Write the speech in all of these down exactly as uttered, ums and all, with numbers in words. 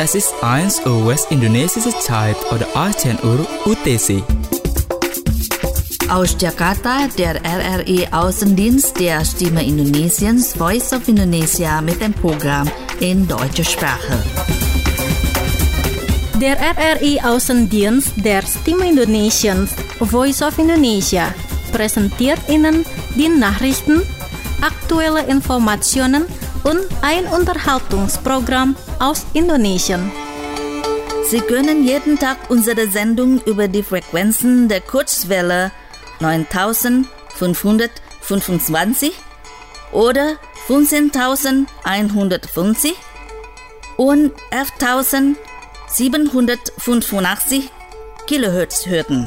Es ist eins Uhr westindonesische Zeit oder achtzehn Uhr U T C. Aus Jakarta, der R R I-Außendienst der Stimme Indonesiens Voice of Indonesia mit dem Programm in deutscher Sprache. Der R R I-Außendienst der Stimme Indonesiens Voice of Indonesia präsentiert Ihnen die Nachrichten, aktuelle Informationen und ein Unterhaltungsprogramm aus Indonesien. Sie können jeden Tag unsere Sendung über die Frequenzen der Kurzwelle neuntausendfünfhundertfünfundzwanzig oder fünfzehntausendeinhundertfünfzig und elftausendsiebenhundertfünfundachtzig Kilohertz hören.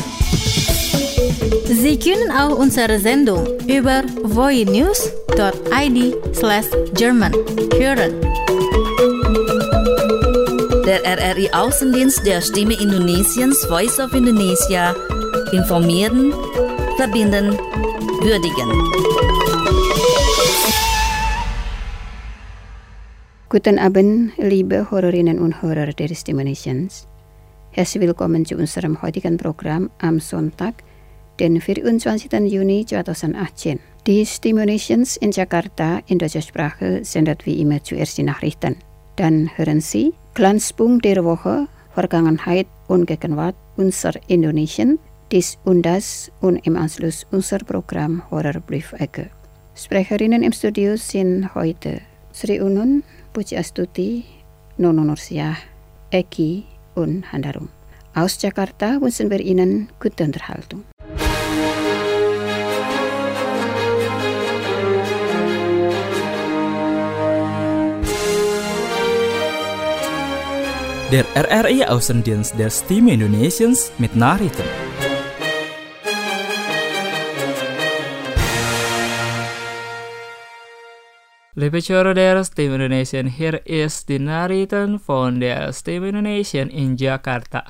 Sie können auch unsere Sendung über voinews dot i d slash German hören. Der R R I-Außendienst der Stimme Indonesiens Voice of Indonesia informieren, verbinden, würdigen. Guten Abend, liebe Hörerinnen und Hörer der Stimme Indonesiens. Herzlich willkommen zu unserem heutigen Programm am Sonntag, den vierundzwanzigsten Juni zweitausendachtzehn. Die Stimme Indonesiens in Jakarta in deutscher Sprache sendet wie immer zuerst die Nachrichten. Dann hören Sie Glanzpunkt der Woche, Vergangenheit und Gegenwart unser Indonesien, dies und das und im Anschluss unser Programm Horrorbriefecke. Sprecherinnen im Studio sind heute Sri Unun, Puji Astuti, Nono Nursiah, Eki und Handarum. Aus Jakarta wünschen wir Ihnen gute Unterhaltung. Der R R I-Außendienst der Stimme Indonesiens mit Nachrichten. Liebe Hörer der Stimme Indonesian, hier ist die Nachrichten von der Stimme Indonesian in Jakarta.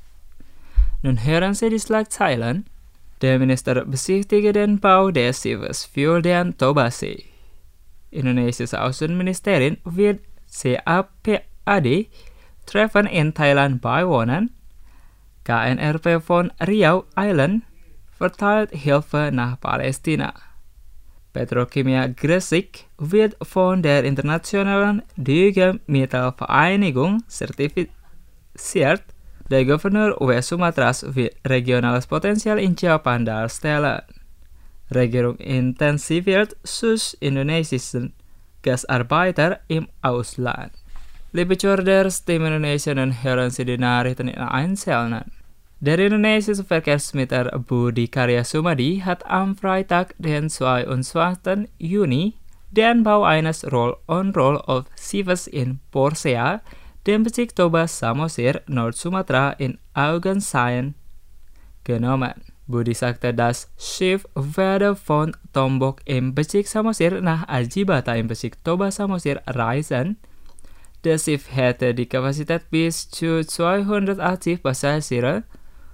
Nun hören Sie die Schlagzeilen. Der Minister besichtigt den Bau des Schiffes für den Tobase. Indonesias Außenministerium wird C A P A D Treffen in Thailand beiwohnen. K N R P von Riau Island verteilt Hilfe nach Palästina. Petrokimia Gresik wird von der Internationalen Düngemittelvereinigung zertifiziert. Der Gouverneur West Sumatras wird regionales Potenzial in Japan darstellen. Regierung intensiviert Sus indonesischen Gastarbeiter im Ausland. Liebe Hörer der Stimme Indonesia, dann hören Sie die Nachrichten in Einzelnen. Der indonesische Verkehrsminister Budi Karya Sumadi hat am Freitag, den zweiundzwanzigsten Juni, den Bau eines Roll-on-Roll-off-Schiffes in Porsea, dem Bezirk Toba Samosir, Nord-Sumatra, in Augenschein genommen. Budi sagte, das Schiff werde von Tombok im Bezirk Samosir nach Ajibata im Bezirk Toba Samosir reisen. Das Schiff hätte die Kapazität bis zu zweihundertachtzig Passagiere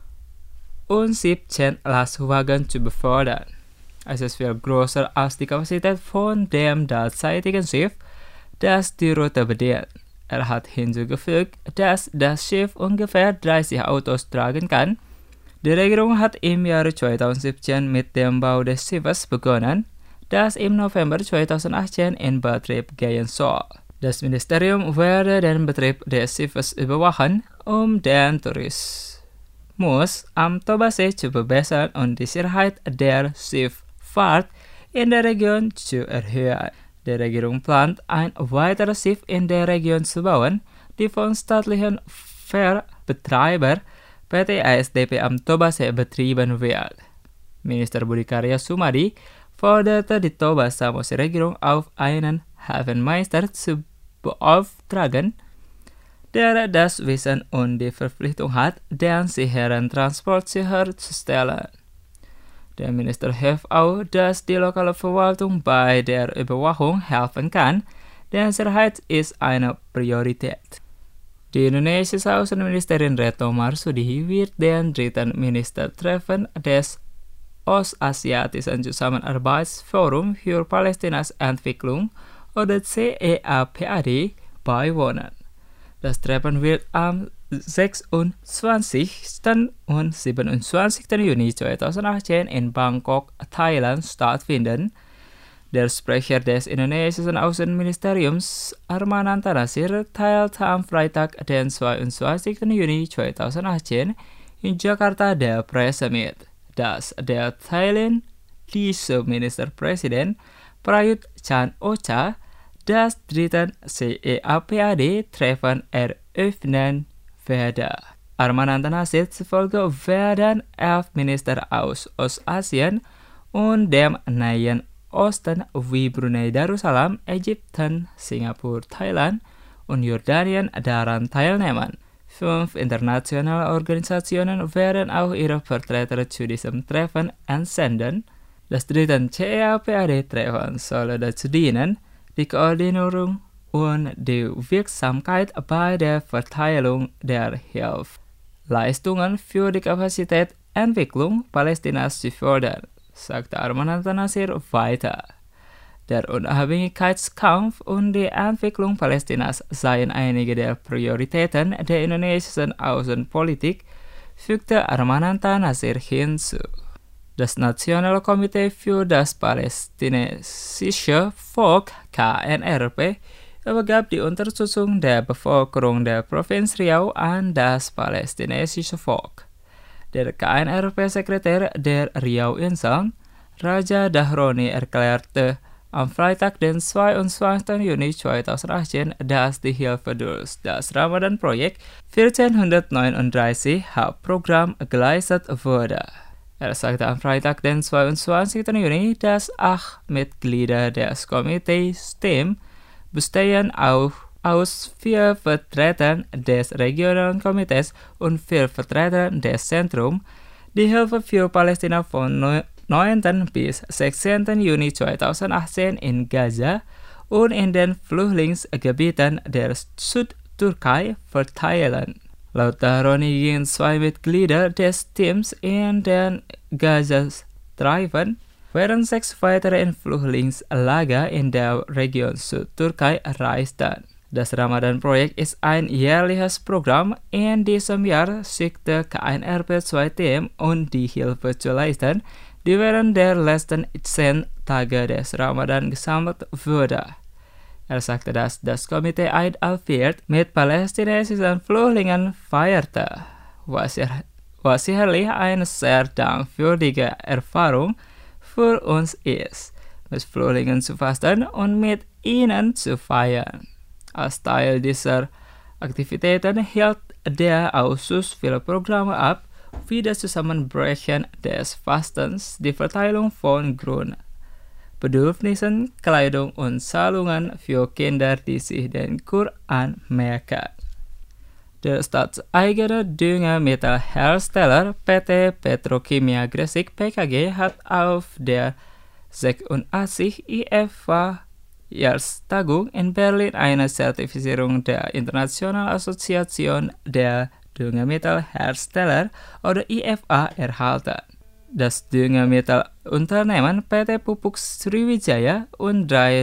und siebzehn Lastwagen zu befördern. Es ist viel größer als die Kapazität von dem derzeitigen Schiff, das die Route bedient. Er hat hinzugefügt, dass das Schiff ungefähr dreißig Autos tragen kann. Die Regierung hat im Jahr zweitausendsiebzehn mit dem Bau des Schiffes begonnen, das im November zweitausendachtzehn in Betrieb gehen soll. Das Ministerium werde den Betrieb des Schiffes überwachen, um den Tourismus am Tobase zu verbessern und die Sicherheit der Schifffahrt in der Region zu erhöhen. Die Regierung plant, ein weiteres Schiff in der Region zu bauen, die von staatlichen Fährbetreiber P T A S D P am Tobase betrieben wird. Minister Budi Karya Sumadi forderte die Toba Samosir Regierung auf, einen Hafenmeister zu beauftragen, der das Wissen und die Verpflichtung hat, den sicheren Transport sicherzustellen. Der Minister hofft auch, dass die lokale Verwaltung bei der Überwachung helfen kann, denn Sicherheit ist eine Priorität. Die indonesische Außenministerin Retno Marsudi wird den dritten Ministertreffen des Ostasiatischen Zusammenarbeitsforum für Palästinas Entwicklung oder C E A P A D beiwohnen. Das Treffen wird am sechsundzwanzigsten und siebenundzwanzigsten Juni zweitausendachtzehn in Bangkok, Thailand stattfinden. Der Sprecher des indonesischen Außenministeriums Armananta Nasir teilte am Freitag, den zweiundzwanzigsten Juni zweitausendachtzehn in Jakarta der Presse mit, dass der thailändische Ministerpräsident Prayut Chan-o-cha das dritte C E A P A D-Treffen eröffnen werde. Armananta Nasir zufolge werden elf Minister aus Ostasien und dem Nahen Osten wie Brunei Darussalam, Ägypten, Singapur, Thailand und Jordanien daran teilnehmen. Fünf internationale Organisationen werden auch ihre Vertreter zu diesem Treffen entsenden. Das dritte C E A P A D-Treffen soll dazu dienen, die Koordinierung und die Wirksamkeit bei der Verteilung der Hilfsleistungen für die Kapazitätsentwicklung Palästinas zu fördern, sagte Armananta Nasir weiter. Der Unabhängigkeitskampf und die Entwicklung Palästinas seien einige der Prioritäten der indonesischen Außenpolitik, fügte Armananta Nasir hinzu. Das Nationale Komitee für das palästinensische Volk K N R P übergab die Unterstützung der Bevölkerung der Provinz Riau an das palästinensische Volk. Der K N R P-Sekretär der Riau-Inseln, Raja Dahroni, erklärte am Freitag, den zweiundzwanzigsten Juni zweitausendachtzehn, dass die Hilfe durch das Ramadan-Projekt vierzehnhundertneununddreißig Hauptprogramm geleistet wurde. Er sagte am Freitag, den zweiundzwanzigsten Juni, dass acht Mitglieder des Komitees Team bestehen auch aus vier Vertretern des Regionalen Komitees und vier Vertretern des Zentrums die Hilfe für Palästina von neunten bis sechzehnten Juni zweitausendachtzehn in Gaza und in den Flüchtlingsgebieten der Südtürkei verteilen. Laut Dahroni gingen zwei Mitglieder des Teams in den Gazastreifen, während sechs weitere in Flüchtlingslager in der Region Südtürkei reisten. Das Ramadan-Projekt ist ein jährliches Programm. In diesem Jahr schickte K N R P zwei Teams, um die Hilfe zu leisten, die während der letzten zehn Tage des Ramadan gesammelt wurde. Er sagte, dass das Komitee Eid al-Fitr mit palästinensischen Flüchtlingen feierte, was, er, was sicherlich eine sehr dankwürdige Erfahrung für uns ist, mit Flüchtlingen zu fasten und mit ihnen zu feiern. Als Teil dieser Aktivitäten hielt der Ausschuss viele Programme ab, wie das Zusammenbrechen des Fastens, die Verteilung von Grundbedürfnissen, Kleidung und Zahlungen für Kinder, die sich den Koran merken. Der staatseigene Düngemittelhersteller P T Petrokimia Gresik P K G hat auf der sechsundachtzigsten I F A-Jahrestagung in Berlin eine Zertifizierung der Internationalen Assoziation der Düngemittelhersteller oder I F A erhalten. Das Düngemittelunternehmen P T Pupuk Sriwijaya und drei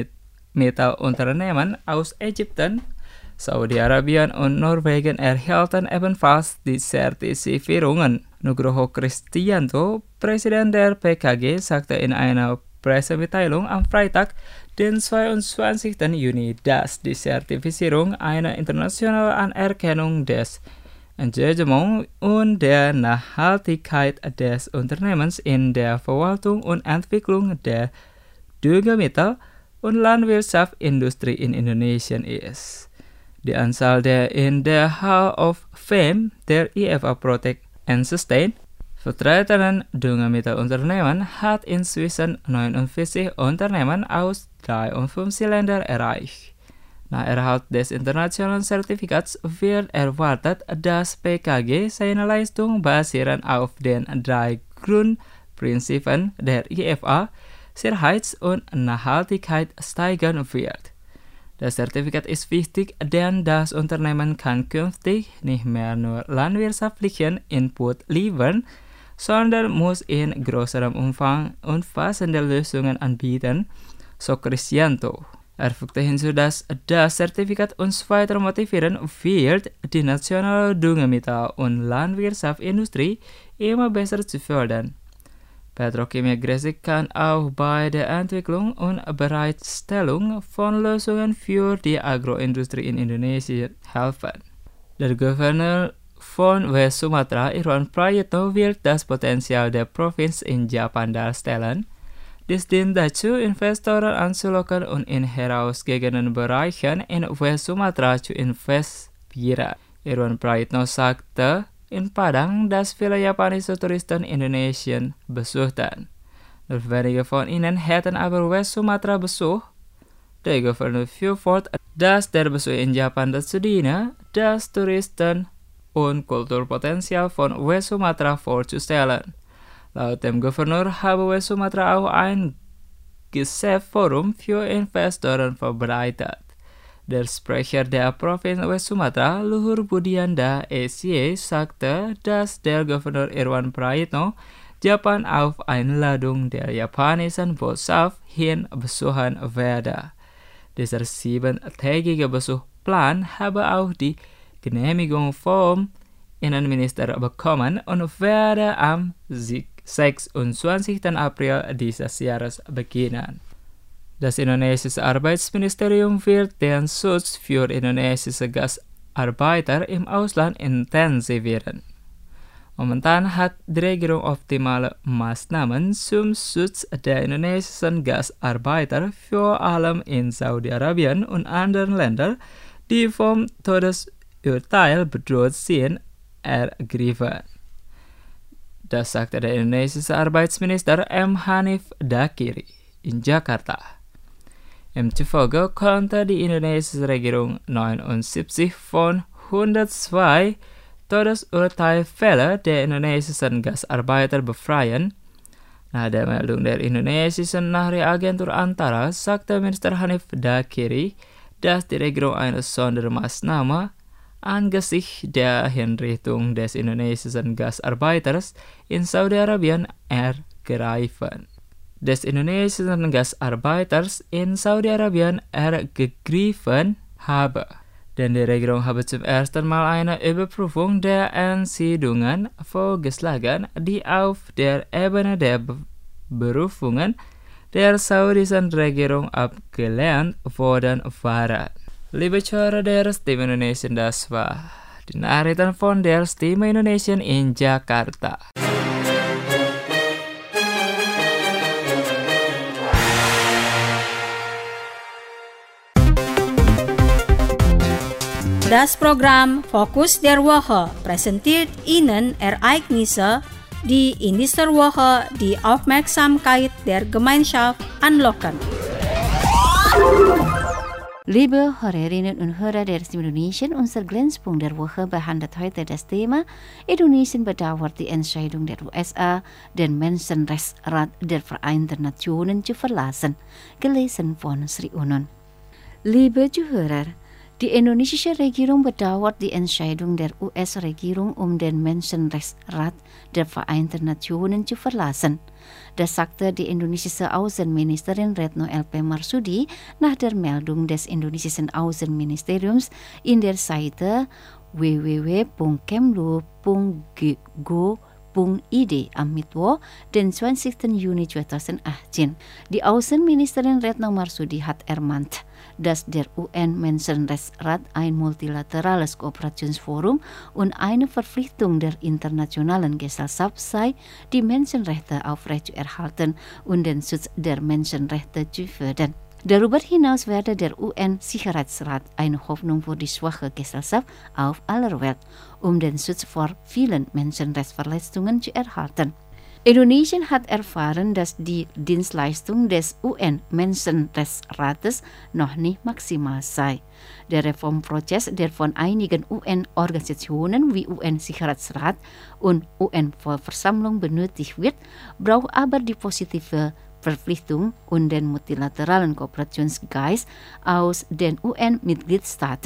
Düngemittelunternehmen aus Ägypten, Saudi-Arabien und Norwegen erhielten ebenfalls die Zertifizierungen. Nugroho Kristianto, Präsident der P K G, sagte in einer Pressemitteilung am Freitag, den zweiundzwanzigsten Juni, dass die Zertifizierung eine internationale Anerkennung des Engagements und der Nachhaltigkeit des Unternehmens in der Verwaltung und Entwicklung der Düngemittel- und Landwirtschaftsindustrie in Indonesien ist. Die Anzahl der in der Hall of Fame der I F A Protect and Sustain vertretenen Düngemittelunternehmen hat inzwischen neunundvierzig Unternehmen aus dreiundfünfzig Ländern erreicht. Nach Erhalt des internationalen Zertifikats wird erwartet, dass P K G seine Leistung basierend auf den drei Grundprinzipien der I F A, Sicherheit und Nachhaltigkeit steigern wird. Das Zertifikat ist wichtig, denn das Unternehmen kann künftig nicht mehr nur landwirtschaftlichen Input liefern, sondern muss in größerem Umfang umfassende Lösungen anbieten, so Kristianto. Er fügte hinzu, dass das Zertifikat uns weiter motivieren wird, die nationale Düngemittel- und Landwirtschaftsindustrie immer besser zu fördern. Petrochemie Gresik kann auch bei der Entwicklung und Bereitstellung von Lösungen für die Agroindustrie in Indonesien helfen. Der Gouverneur von West Sumatra, Irwan Prayitno, wird das Potenzial der Provinz in Japan darstellen. Dies dient dazu, Investoren anzulocken und in herausgegangenen Bereichen in West Sumatra zu investieren. Irwan Prayitno sagte in Padang, dass viele japanische Touristen Indonesien besuchten. Nur wenige von ihnen hätten aber West Sumatra besucht. Der Gouverneur fuhr fort, dass der Besuch in Japan dazu diene, das Touristen- und Kulturpotenzial von West Sumatra vorzustellen. Laut dem Gouverneur habe West Sumatra auch ein Geschäftsforum für Investoren verbreitet. Der Sprecher der Provinz West Sumatra, Luhur Budianda S Y, sagte, dass der Gouverneur Irwan Prayitno Japan auf Einladung der japanischen Botschaft hin besuchen werde. Dieser siebentägige Besuchsplan habe auch die Genehmigung vom Innenminister bekommen und werde am sechsundzwanzigsten April dieses Jahres beginnen. Das indonesische Arbeitsministerium wird den Schutz für indonesische Gastarbeiter im Ausland intensivieren. Momentan hat die Regierung optimale Maßnahmen zum Schutz der indonesischen Gastarbeiter vor allem in Saudi-Arabien und anderen Ländern, die vom Todesurteil bedroht sind, ergriffen. Das sagte der indonesische Arbeitsminister M. Hanif Dakiri in Jakarta. Im Zufolge konnte die indonesische Regierung neunundsiebzig von hundertzwei Todesurteilfälle der indonesischen Gastarbeiter befreien. Nach der Meldung der indonesischen Nachrichtenagentur Antara sagte Minister Hanif Dakiri, dass die Regierung eine Sondermaßnahme angesichts der Hinrichtung des indonesischen Gastarbeiters in Saudi-Arabien ergreifen. Des indonesischen Gastarbeiters in Saudi-Arabien ergegriffen habe. Denn die Regierung habe zum ersten Mal eine Überprüfung der Entscheidungen vorgeschlagen, die auf der Ebene der Be- Berufungen der saudischen Regierung abgelehnt worden waren. Liebe Zuhörer der Stimme Indonesien, das war die Nachrichten von der Stimme Indonesien in Jakarta. Das Programm Fokus der Woche präsentiert Ihnen Ereignisse, die in dieser Woche die Aufmerksamkeit der Gemeinschaft anlocken. Liebe Hörerinnen und Hörer der Stimme Indonesien, unser Glanzpunkt der Woche behandelt heute das Thema Indonesien bedauert die Entscheidung der U S A, den Menschenrechtsrat der Vereinten Nationen zu verlassen, gelesen von Sri Unun. Liebe Zuhörer, die indonesische Regierung bedauert die Entscheidung der U S-Regierung, um den Menschenrechtsrat der Vereinten Nationen zu verlassen. Das sagte die indonesische Außenministerin Retno L P Marsudi nach der Meldung des indonesischen Außenministeriums in der Seite w w w punkt kemlu punkt go punkt i d am Mittwoch, den zwanzigsten Juni zweitausendachtzehn. Die Außenministerin Retno Marsudi hat ermahnt, dass der U N-Menschenrechtsrat ein multilaterales Kooperationsforum und eine Verpflichtung der internationalen Gesellschaft sei, die Menschenrechte aufrechtzuerhalten und den Schutz der Menschenrechte zu fördern. Darüber hinaus werde der U N-Sicherheitsrat eine Hoffnung für die schwache Gesellschaft auf aller Welt, um den Schutz vor vielen Menschenrechtsverletzungen zu erhalten. Indonesien hat erfahren, dass die Dienstleistung des U N-Menschenrechtsrates noch nicht maximal sei. Der Reformprozess, der von einigen U N-Organisationen wie U N-Sicherheitsrat und U N-Vollversammlung benötigt wird, braucht aber die positive Verpflichtung und den multilateralen Kooperationsgeist aus den U N-Mitgliedstaaten.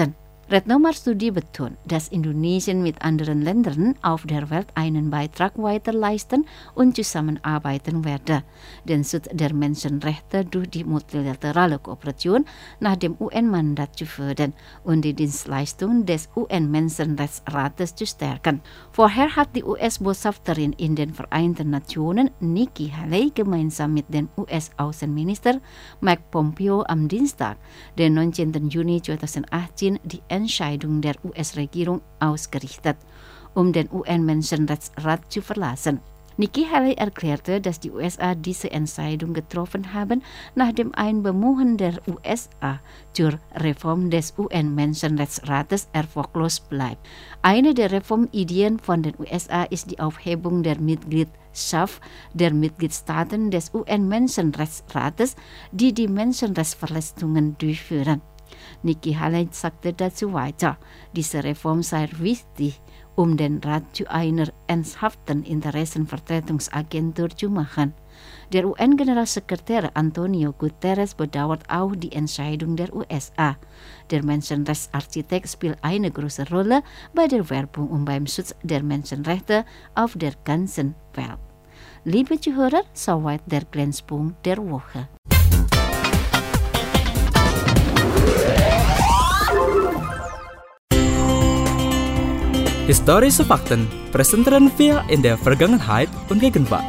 Retnomar Studi betont, dass Indonesien mit anderen Ländern auf der Welt einen Beitrag weiter leisten und zusammenarbeiten werde. Den Schutz der Menschenrechte durch die multilaterale Kooperation nach dem U N-Mandat zu fördern und die Dienstleistung des U N-Menschenrechtsrates zu stärken. Vorher hat die U S-Botschafterin in den Vereinten Nationen Nikki Haley gemeinsam mit dem U S-Außenminister Mike Pompeo am Dienstag, den neunzehnten Juni zweitausendachtzehn, die Entscheidung der U S-Regierung ausgerichtet, um den U N-Menschenrechtsrat zu verlassen. Nikki Haley erklärte, dass die U S A diese Entscheidung getroffen haben, nachdem ein Bemühen der U S A zur Reform des U N-Menschenrechtsrates erfolglos bleibt. Eine der Reformideen von den U S A ist die Aufhebung der Mitgliedschaft der Mitgliedstaaten des U N-Menschenrechtsrates, die die Menschenrechtsverletzungen durchführen. Nikki Haley sagte dazu weiter, diese Reform sei wichtig, um den Rat zu einer ernsthaften Interessenvertretungsagentur zu machen. Der U N-Generalsekretär Antonio Guterres bedauert auch die Entscheidung der U S A. Der Menschenrechtsarchitekt spielt eine große Rolle bei der Werbung und beim Schutz der Menschenrechte auf der ganzen Welt. Liebe Zuhörer, soweit der Grenzpunkt der Woche. Historische Fakten, präsentieren wir in der Vergangenheit und Gegenwart.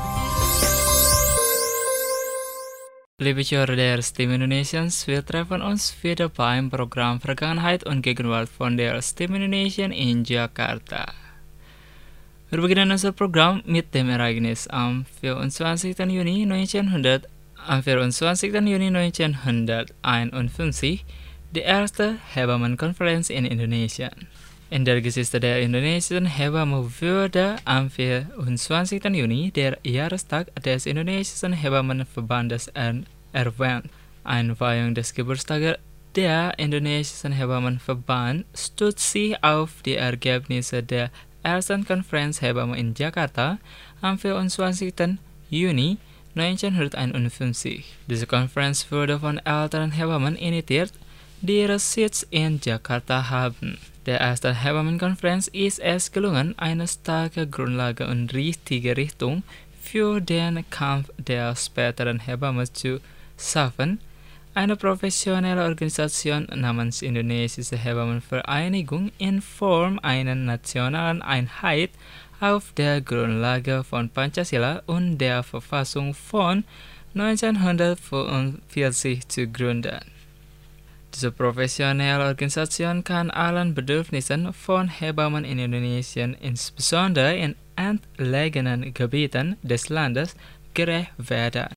Liebe Zuhörer der Stimme Indonesians, wir treffen uns wieder beim Programm Vergangenheit und Gegenwart von der Stimme Indonesian in Jakarta. Wir beginnen unser Programm mit dem Ereignis am vierundzwanzigsten Juni neunzehnhundert, am vierundzwanzigsten Juni neunzehnhunderteinundfünfzig, die erste Hebammenkonferenz in Indonesien. In der Geschichte der indonesischen Hebamme wurde am vierundzwanzigsten Juni der Jahrestag des indonesischen Hebammenverbandes erwähnt. Einweihung des Geburtstages der indonesischen Hebammenverband stützt sich auf die Ergebnisse der ersten Konferenz Hebammen in Jakarta am vierundzwanzigsten Juni neunzehnhunderteinundfünfzig. Diese Konferenz wurde von älteren Hebammen initiiert, die ihre Sitz in Jakarta haben. Der ersten Hebammenkonferenz ist es gelungen, eine starke Grundlage und richtige Richtung für den Kampf der späteren Hebammen zu schaffen. Eine professionelle Organisation namens Indonesische Hebammenvereinigung in Form einer nationalen Einheit auf der Grundlage von Pancasila und der Verfassung von neunzehnhundertfünfundvierzig zu gründen. Diese professionelle Organisation kann allen Bedürfnissen von Hebammen in Indonesien, insbesondere in entlegenen Gebieten des Landes, gerecht werden.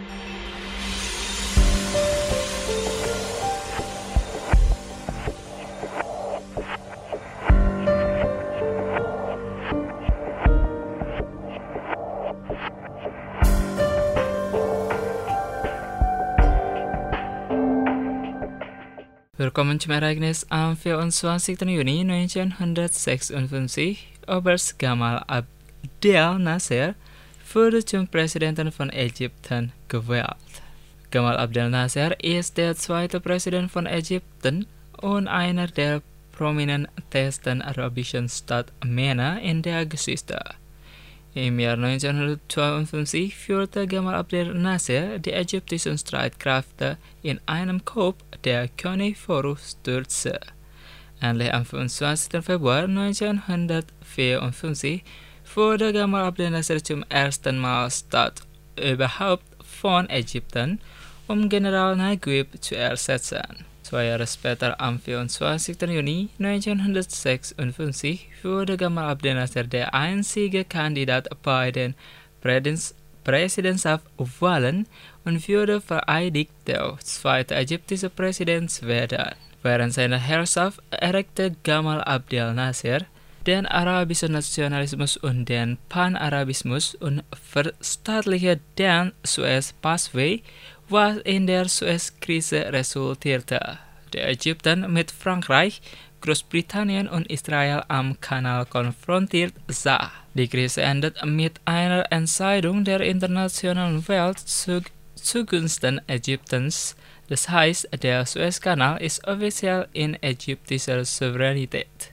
Willkommen zum Ereignis am vierundzwanzigsten Juni neunzehnhundertsechsundfünfzig. Oberst Gamal Abdel Nasser wurde zum Präsidenten von Ägypten gewählt. Gamal Abdel Nasser ist der zweite Präsident von Ägypten und einer der prominentesten arabischen Staatsmänner in der Geschichte. Im Jahr neunzehnhundertzweiundfünfzig führte Gamal Abdel Nasser die ägyptischen Streitkräfte in einem Coup, der König Farouk stürzte. Endlich am fünfundzwanzigsten Februar neunzehnhundertvierundfünfzig wurde Gamal Abdel Nasser zum ersten Mal Staatsoberhaupt von Ägypten, um General Naguib zu ersetzen. Zwei Jahre später, am vierundzwanzigsten Juni neunzehnhundertsechsundfünfzig, wurde Gamal Abdel Nasser der einzige Kandidat bei den Präsidentschaftswahlen und wurde vereidigt, der zweite ägyptische Präsident zu werden. Während seiner Herrschaft erregte Gamal Abdel Nasser den arabischen Nationalismus und den Panarabismus und verstaatlichte den Suez-Passway, was in der Suez-Krise resultierte, der Ägypten mit Frankreich, Großbritannien und Israel am Kanal konfrontiert sah. Die Krise endet mit einer Entscheidung der internationalen Welt zu, zugunsten Ägyptens, Das heißt, der Suezkanal ist offiziell in ägyptischer Souveränität.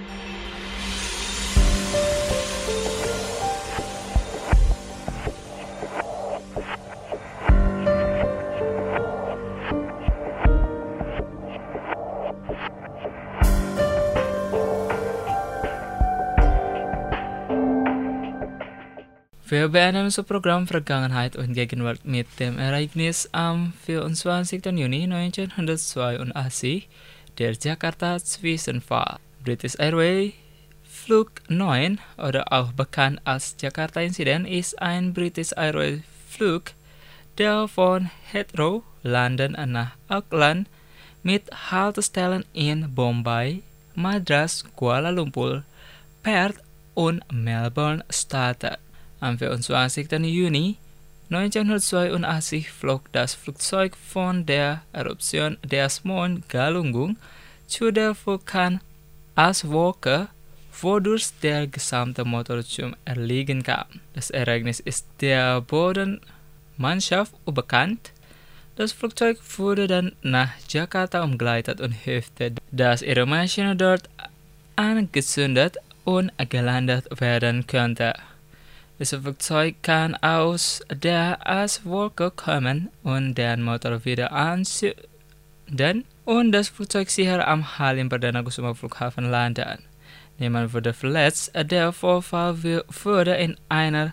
Wir beenden unser Programm Vergangenheit und Gegenwart mit dem Ereignis am vierundzwanzigsten Juni neunzehnhundertzweiundachtzig, der Jakarta-Zwischenfall. British Airways Flug neun oder auch bekannt als Jakarta-Incident ist ein British Airways Flug, der von Heathrow, London nach Auckland mit Haltestellen in Bombay, Madras, Kuala Lumpur, Perth und Melbourne startet. Am vierundzwanzigsten Juni neunzehnhundertzweiundachtzig flog das Flugzeug von der Eruption des Mount Galunggung zu der Vulkan Aswolke, wodurch der gesamte Motor zum Erliegen kam. Das Ereignis ist der Bodenmannschaft unbekannt. Das Flugzeug wurde dann nach Jakarta umgeleitet und hoffte, dass ihre Maschine dort angezündet und gelandet werden könnte. Das Flugzeug kann aus der Aswolke kommen und den Motor wieder anzünden und das Flugzeug sicher am Halim Perdana Kusuma Flughafen landen. Niemand wurde verletzt. Der Vorfall wurde in einer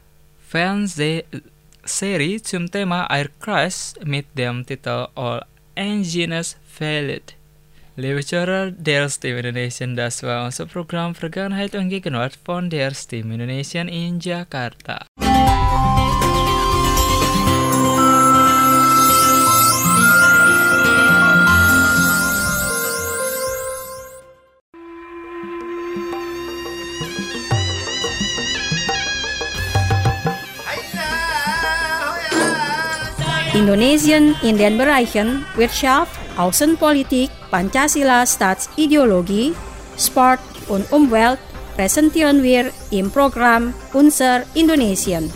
Fernsehserie zum Thema Air Crash mit dem Titel All Engines Failed. Liebe Zuhörer der Stimme Indonesien, das war unser Programm Vergangenheit und Gegenwart von der Stimme Indonesien in Jakarta. Indonesien in den Bereichen Wirtschaft, Außenpolitik, Pancasila Staatsideologie, Sport und Umwelt präsentieren wir im Programm Unser Indonesien.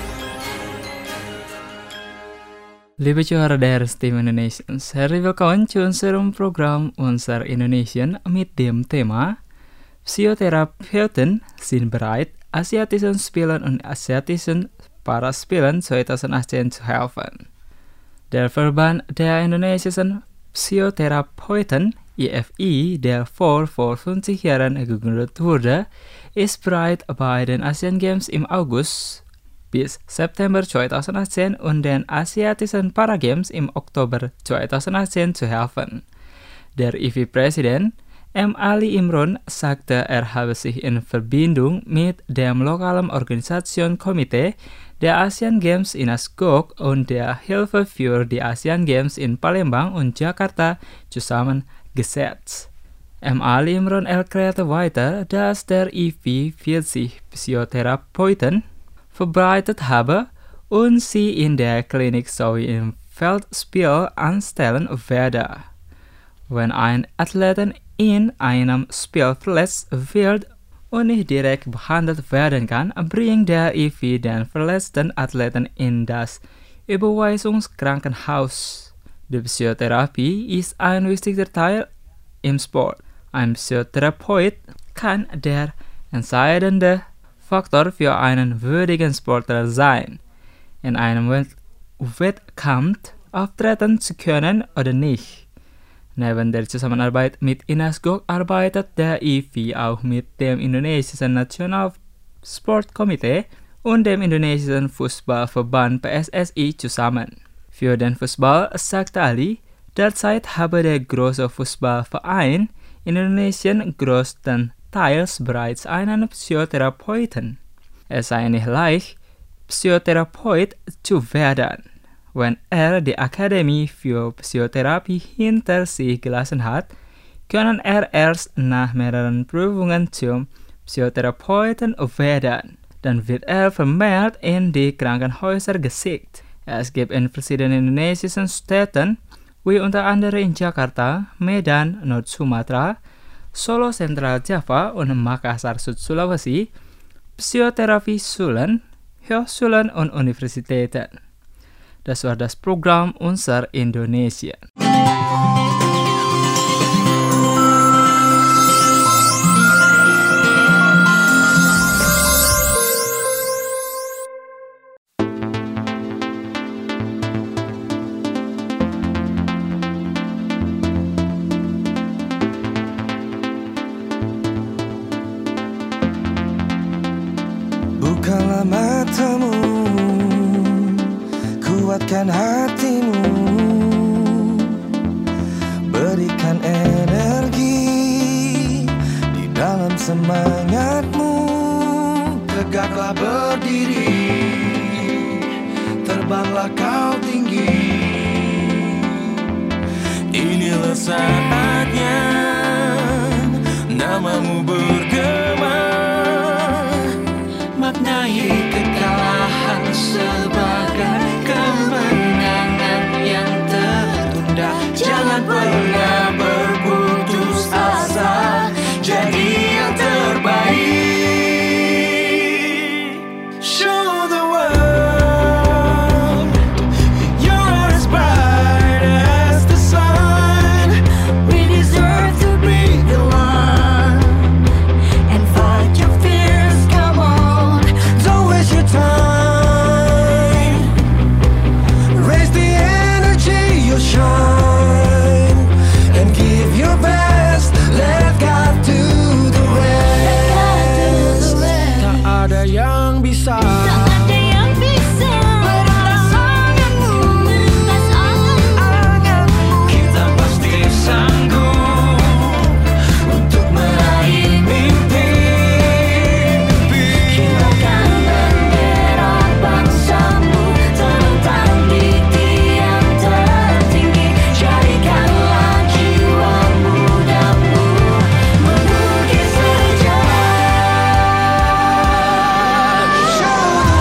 Liebe Zuhörer der Stimme Indonesien, herzlich willkommen zu unserem Programm Unser Indonesien mit dem Thema Psychotherapeuten sind bereit, asiatischen Spielern und asiatischen Paraspielern zweitausendachtzehn zu helfen. Der Verband der indonesischen Psychotherapeuten I F I, der vor fünfzig Jahren gegründet wurde, ist bereit, bei den Asian Games im August bis September zweitausendachtzehn und den Asiatischen Paragames im Oktober zweitausendachtzehn zu helfen. Der I F I-Präsident M. Ali Imron sagte, er habe sich in Verbindung mit dem lokalen Organisationskomitee der Asian Games in Asgok und der Hilfe für die Asian Games in Palembang und Jakarta zusammengesetzt. M. Ali Imron erklärte weiter, dass der I F I vierzig Psychotherapeuten verbreitet habe und sie in der Klinik sowie im Feldspiel anstellen werde. Wenn ein Athleten in einem Spiel verletzt wird und nicht direkt behandelt werden kann, bringt der I F I den verletzten Athleten in das Überweisungskrankenhaus. Die Psychotherapie ist ein wichtiger Teil im Sport. Ein Psychotherapeut kann der entscheidende Faktor für einen würdigen Sportler sein, in einem Wettkampf auftreten zu können oder nicht. Neben der Zusammenarbeit mit INASGOK arbeitet der I F I auch mit dem Indonesischen Nationalsportkomitee und dem Indonesischen Fußballverband P S S I zusammen. Für den Fußball sagte Ali, derzeit habe der große Fußballverein in Indonesien größtenteils bereits einen Psychotherapeuten. Es sei nicht leicht, Psychotherapeut zu werden. Wenn er die Akademie für Psychotherapie hinter sich gelassen hat, können er erst nach mehreren Prüfungen zum Psychotherapeuten werden. Dann wird er vermehrt in die Krankenhäuser geschickt. Es gibt in verschiedenen indonesischen Städten, wie unter anderem in Jakarta, Medan, Nord-Sumatra, Solo Central Java und Makassar Süd-Sulawesi, Psychotherapie-Schulen, Hochschulen und Universitäten. Das war das Programm Unser Indonesien. Bukalah matamu, kuatkan hatimu, berikan energi di dalam semangatmu. Tegaklah berdiri, terbanglah kau tinggi. Inilah saatnya namamu bergema. Maknai kekalahan sebagai kemenangan yang tertunda. Jangan pernah berputus asa, jadi yang terbaik. Show the world you're as bright as the sun. We deserve to be the one and fight your fears. Come on, don't waste your time. Raise the energy, you'll shine, and give your best. Let God do the rest. Tak ada yang bisa. Kita pasti sanggup untuk meraih mimpi. Kibarkan bendera bangsamu, terbang di tiang tertinggi. Jadikanlah jiwa mudamu mengukir sejarah. Show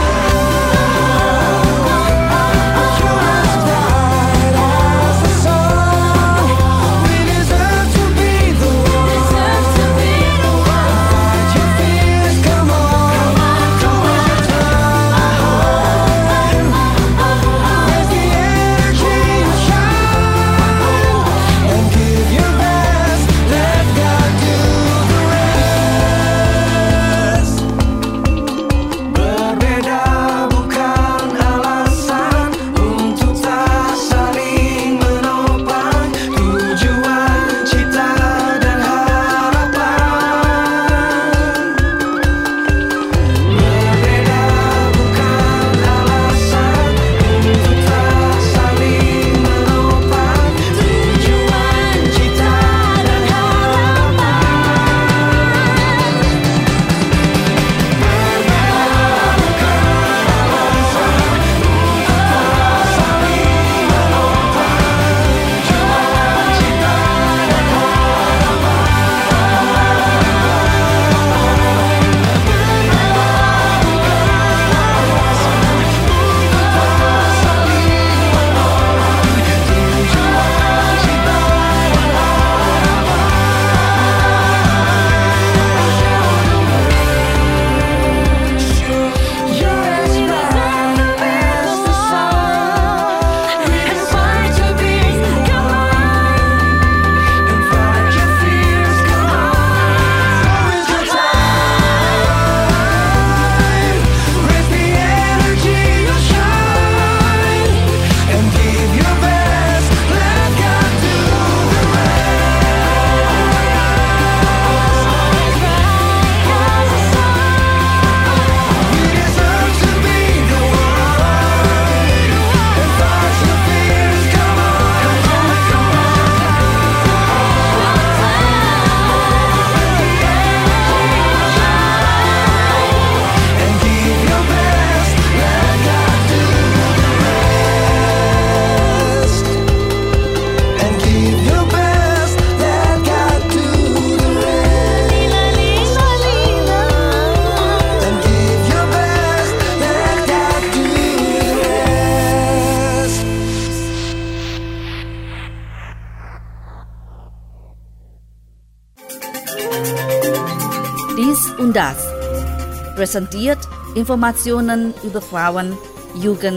Dies und das. Präsentiert Informationen über Frauen, Jugend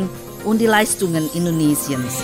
und die Leistungen Indonesiens.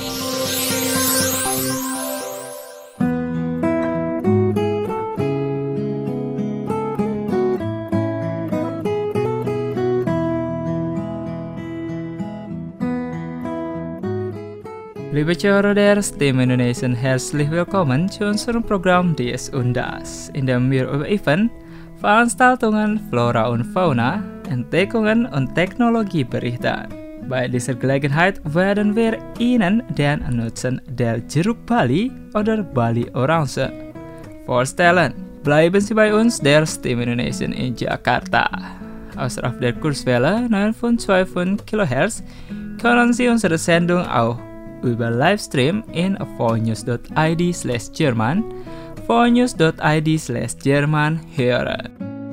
Liebe Zuhörer der Stimme Indonesien, herzlich willkommen zu unserem Programm Dies und Das, in dem wir über Event, Veranstaltungen, Flora und Fauna, Entdeckungen und Technologie berichten. Bei dieser Gelegenheit werden wir Ihnen den Nutzen der Jeruk Bali oder Bali Orange vorstellen. Bleiben Sie bei uns, der Stimme Indonesien in Jakarta. Außer auf der Kurswelle neun Komma zwei Kilohertz können Sie unsere Sendung auch über Livestream in vonews.id slash Jerman, vonews.id slash Jerman hören.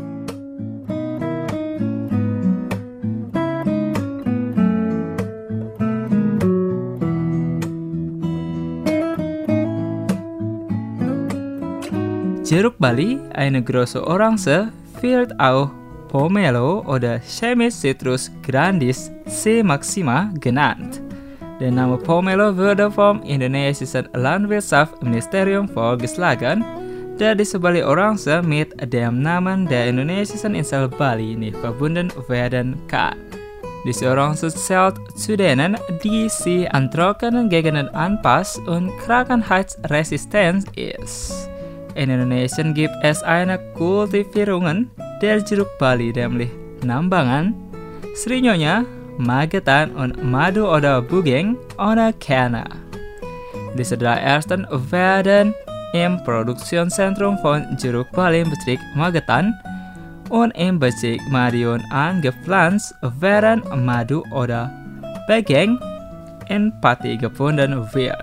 Jeruk Bali, eine große Orange, wird auch Pomelo oder Chemis Citrus grandis C. maxima genannt. Der Name Pomelo wurde vom indonesischen Landwirtschaftsministerium vorgeschlagen, da diese Bali Orange mit dem Namen der indonesischen Insel Bali nicht verbunden werden kann. Diese Orange zählt zu denen, die sich an trockenen Gegenden anpasst und krankheitsresistent ist. In Indonesien gibt es eine Kultivierung der Jeruk Bali, nämlich Nambangan, Sri Nyonya, Magetan und Madu oder Bugeng oder Kena. Diese drei ersten werden im Produktionszentrum von Jeruk Bali im Bezirk Magetan und im Bezirk Madiun angepflanzt, während Madu oder Bugeng in Pati gefunden wird.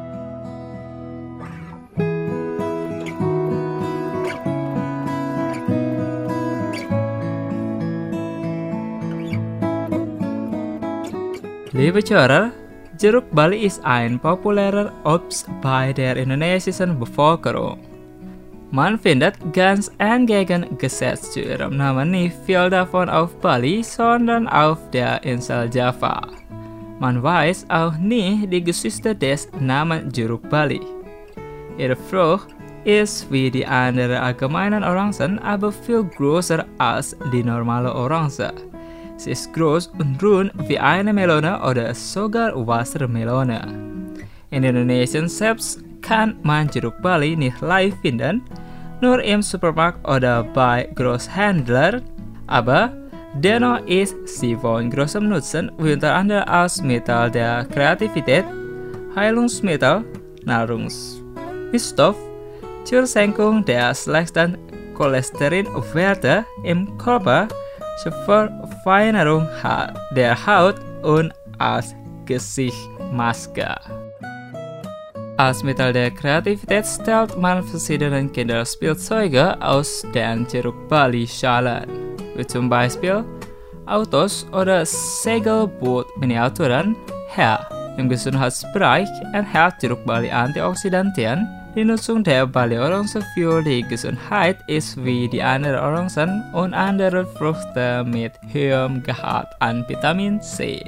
Liebe Zuhörer, Jeruk Bali ist ein populärer Obst bei der indonesischen Bevölkerung. Man findet ganz entgegengesetzt zu ihrem Namen nicht viel davon auf Bali, sondern auf der Insel Java. Man weiß auch nie die Geschichte des Namens Jeruk Bali. Ihre Frucht ist wie die anderen allgemeinen Orangen, aber viel größer als die normale Orange. Sie ist groß und rund wie eine Melone oder sogar Wassermelone. In Indonesien selbst kann man Jeruk Bali nicht live finden, nur im Supermarkt oder bei Großhändlern, aber dennoch ist sie von großem Nutzen, unter anderem als Mittel der Kreativität, Heilungsmittel, Nahrungsmittelstoff, zur Senkung der schlechten Cholesterinwerte im Körper, zur Verfeinerung der Haut und als Gesichtsmaske. Als Mittel der Kreativität stellt man verschiedene Kinderspielzeuge aus den Jeruk Bali-Schalen, wie zum Beispiel Autos oder Segelboot-Miniaturen her. Im Gesundheitsbereich enthält Jeruk Bali Antioxidantien. Die Nutzung der Bali-Orange für die Gesundheit ist wie die anderen Orangen und andere Früchte mit höherem Gehalt an Vitamin C.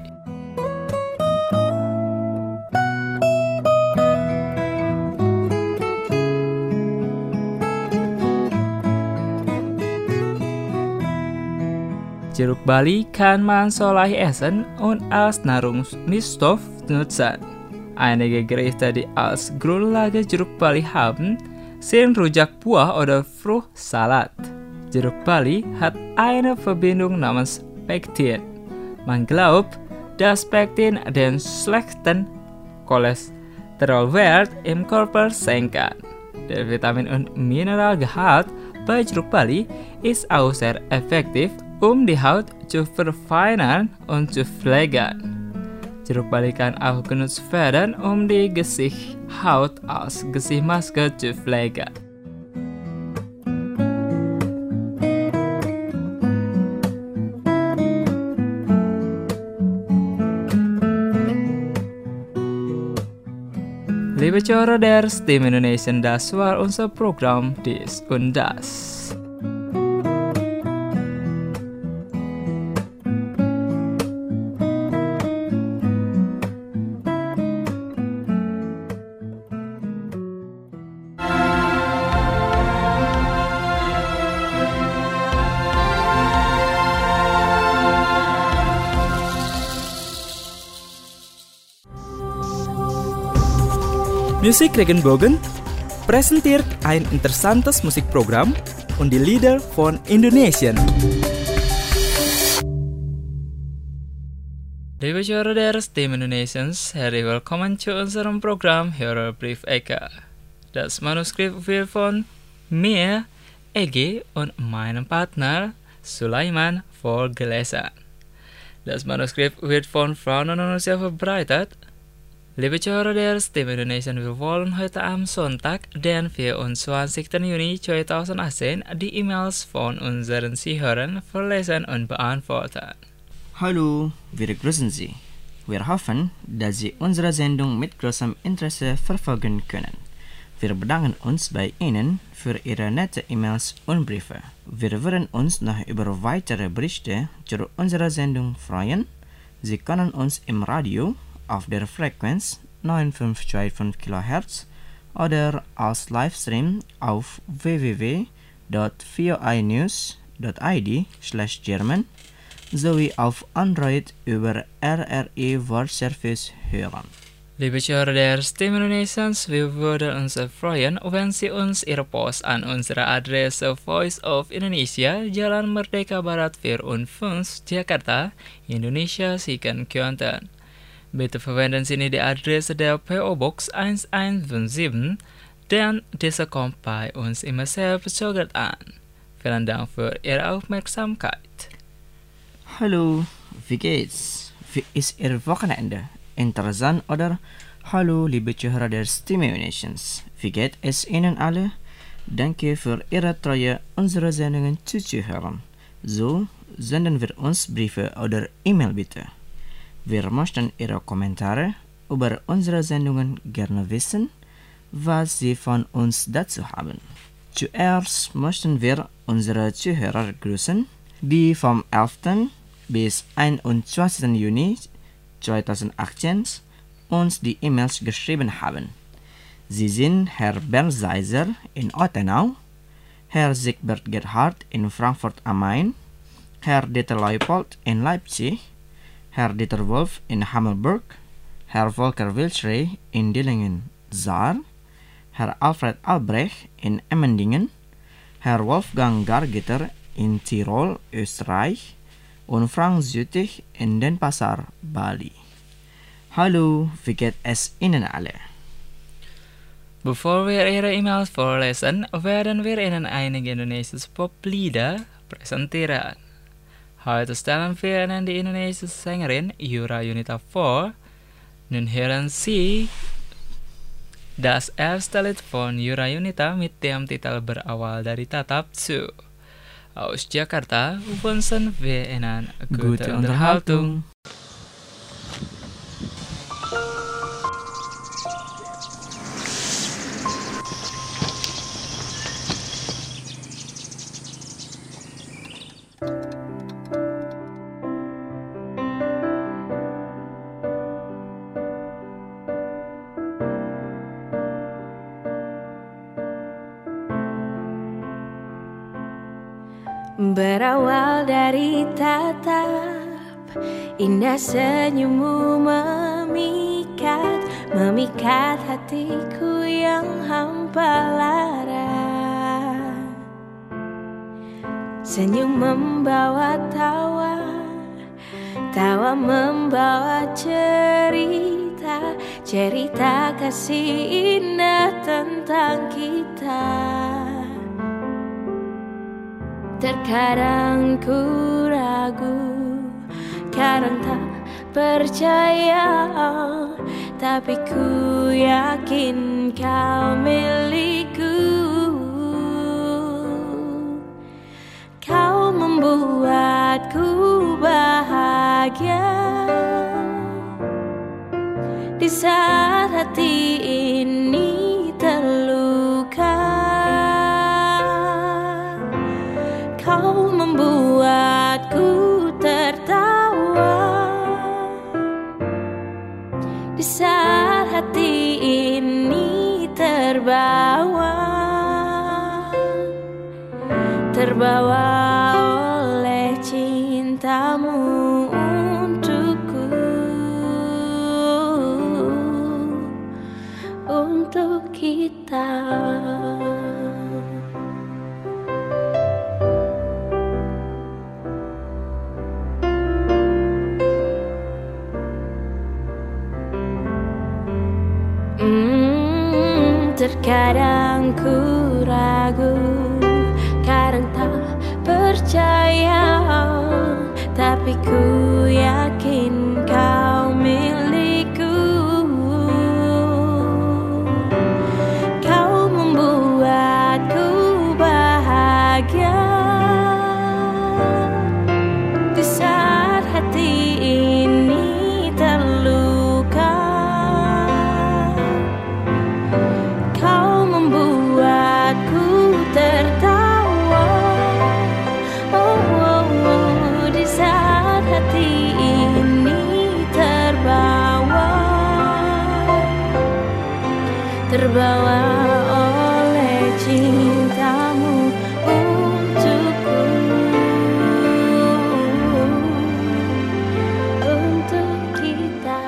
Jeruk Bali kann man so leicht essen und als Nahrungsmittelstoff nutzen. Einige Gerichte, die als Grundlage Jeruk Bali haben, sind Rujak buah oder Fruchtsalat. Jeruk Bali hat eine Verbindung namens Pektin. Man glaubt, dass Pektin den schlechten Cholesterolwert im Körper senken. Der Vitamin- und Mineralgehalt bei Jeruk Bali ist auch sehr effektiv, um die Haut zu verfeinern und zu pflegen. Jeruk Bali kann auch genutzt werden, um die Gesichtshaut als Gesichtsmaske zu pflegen. Liebe Zuhörer der Stimme Indonesien, das war unser Programm Dies und Das. Musik Regenbogen presenteert ein interessantes Musikprogramm und die Lieder von Indonesien. Lieve luisteraars, Team Indonesians, hartelijk welkom to unserem program Hörerbrief Eka. Das Manuskript wird von mir, Egi, und meinem Partner Sulaiman vorgelesen. Das Manuskript wird von Frauen Indonesia verbreitet. Liebe Zuhörer, Team Indonesian, wir wollen heute am Sonntag, den vierundzwanzigsten Juni zweitausendachtzehn, die E-Mails von unseren Zuhörern verlesen und beantworten. Hallo, wir grüßen Sie. Wir hoffen, dass Sie unsere Sendung mit großem Interesse verfolgen können. Wir bedanken uns bei Ihnen für Ihre nette E-Mails und Briefe. Wir würden uns noch über weitere Berichte zu unserer Sendung freuen. Sie können uns im Radio auf der Frequenz neun fünf zwei fünf Kilohertz oder als Livestream auf w w w dot voinews dot i d slash German sowie auf Android über R R I World Service hören. Liebe Zuhörer, Team Indonesians, wir würden uns freuen, wenn Sie uns Ihre Post an unsere Adresse Voice of Indonesia, Jalan Merdeka Barat vierundfünfzig, Jakarta, Indonesia schicken könnten. Bitte verwenden Sie nicht die Adresse der P O Box eins eins fünf sieben, denn diese kommt bei uns immer sehr verzögert an. Vielen Dank für Ihre Aufmerksamkeit. Hallo, wie geht's? Wie ist Ihr Wochenende? Interessant oder? Hallo, liebe Zuhörer der Stimme Nations. Wie geht es Ihnen alle? Danke für Ihre Treue, unsere Sendungen zuzuhören. So senden wir uns Briefe oder E-Mail bitte. Wir möchten Ihre Kommentare über unsere Sendungen gerne wissen, was Sie von uns dazu haben. Zuerst möchten wir unsere Zuhörer grüßen, die vom elften bis einundzwanzigsten Juni zweitausendachtzehn uns die E-Mails geschrieben haben. Sie sind Herr Bernd Seiser in Ottenau, Herr Siegbert Gerhard in Frankfurt am Main, Herr Dieter Leupold in Leipzig, Herr Dieter Wolf in Hammelburg, Herr Volker Wilschrey in Dillingen-Saar, Herr Alfred Albrecht in Emmendingen, Herr Wolfgang Gargitter in Tirol, Österreich und Frank Sütig in Denpasar, Bali. Hallo, wie geht es Ihnen alle? Bevor wir Ihre E-Mails vorlesen, werden wir Ihnen einige indonesische Poplieder präsentieren. Heute stellen wir Ihnen die indonesische Sängerin Yura Yunita vor. Nun hören Sie das erste Lied von Yura Yunita mit dem Titel berawal dari Tatap zu. Aus Jakarta wünschen wir Ihnen gute, gute Unterhaltung. Berawal dari tatap, indah senyummu memikat, memikat hatiku yang hampa lara. Senyum membawa tawa, tawa membawa cerita, cerita kasih indah tentang kita. Terkadang ku ragu, kadang tak percaya, tapi ku yakin kau milikku. Kau membuatku bahagia di saat hati ini terluka. Kau membuatku tertawa di saat hati ini terbawa, terbawa oleh cintamu untukku, untuk kita. Hmm, terkadang ku ragu, kadang tak percaya, tapi ku yakin kau milikku. Kau membuatku bahagia di saat hati ini terluka. Kau membuatku tertawa, oh, oh, oh, di saat hati ini terbawa, terbawa oleh cintamu untukku, untuk kita.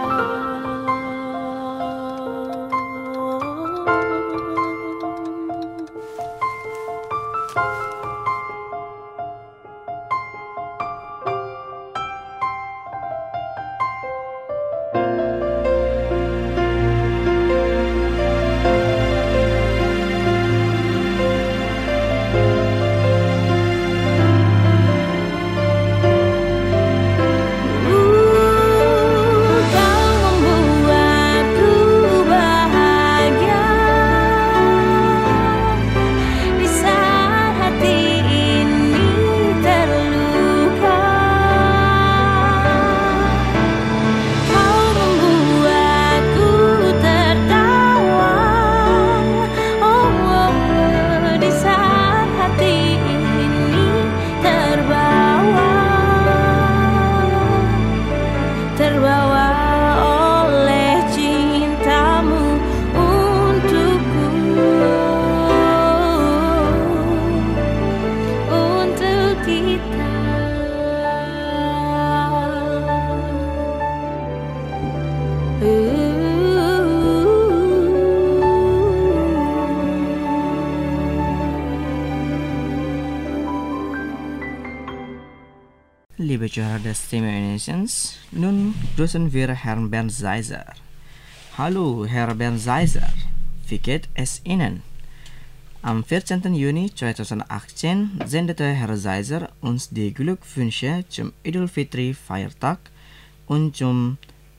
Liebe Zuhörer des Stimme Indonesiens, nun grüßen wir Herrn Bernd Seiser. Hallo, Herr Bernd Seiser, wie geht es Ihnen? Am vierzehnten Juni zweitausendachtzehn sendete Herr Seiser uns die Glückwünsche zum Idul Fitri Feiertag und zum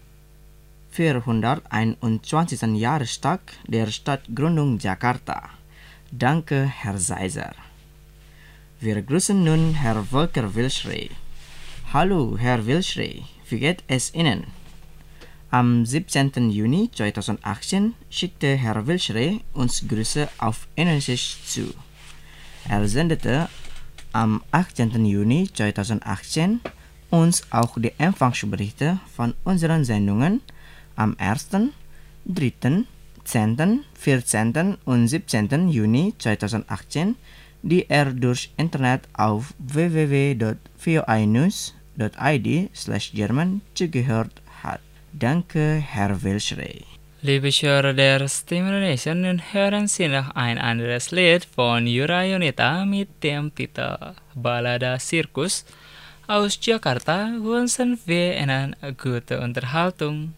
vierhunderteinundzwanzigsten Jahrestag der Stadtgründung Jakarta. Danke, Herr Seiser. Wir grüßen nun Herr Volker Wilschrey. Hallo, Herr Wilschrey, wie geht es Ihnen? Am siebzehnten Juni zweitausendachtzehn schickte Herr Wilschrey uns Grüße auf Indonesisch zu. Er sendete am achtzehnten Juni zweitausendachtzehn uns auch die Empfangsberichte von unseren Sendungen am ersten, dritten, zehnten, vierzehnten und siebzehnten Juni zweitausendachtzehn, die er durch Internet auf w w w punkt voinews punkt i d slash German zugehört hat. Danke, Herr Wilschrey. Liebe Hörer der Stimme Indonesien, nun hören Sie noch ein anderes Lied von Yura Yunita mit dem Titel Ballada Sirkus. Aus Jakarta wünschen wir Ihnen gute Unterhaltung.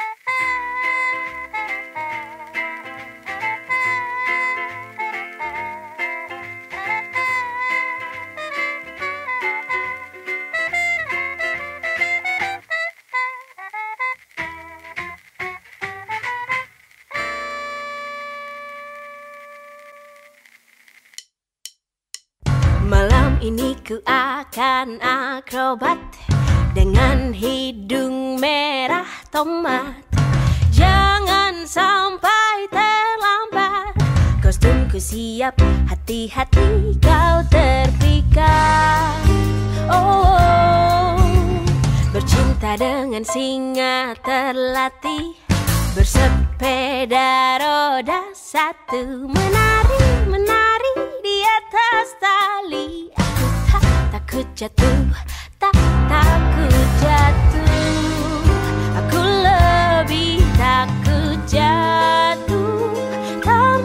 Malam ini ku akan akrobat dengan hidung merah tomat. Jangan sampai terlambat, kostumku siap, hati-hati kau terpikat. Oh, bercinta dengan singa terlatih, bersepeda roda satu, menari, menari di atas tali. Aku tak takut jatuh, tak takut jatuh. Aku lebih takut jatuh. Tak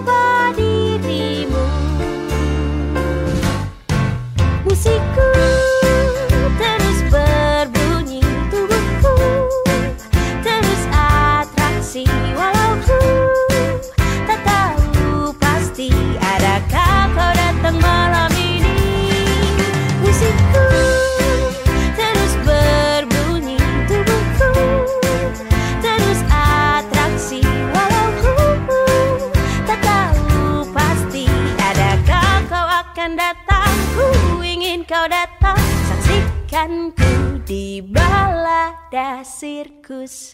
Musikku terus berbunyi, tubuhku terus atraksi, walau ku tak tahu pasti adakah kau datang malam ini. Musikku terus berbunyi, tubuhku terus atraksi, walau ku tak tahu pasti adakah kau akan datang. Ku ingin kau datang, saksikan ku di balada sirkus.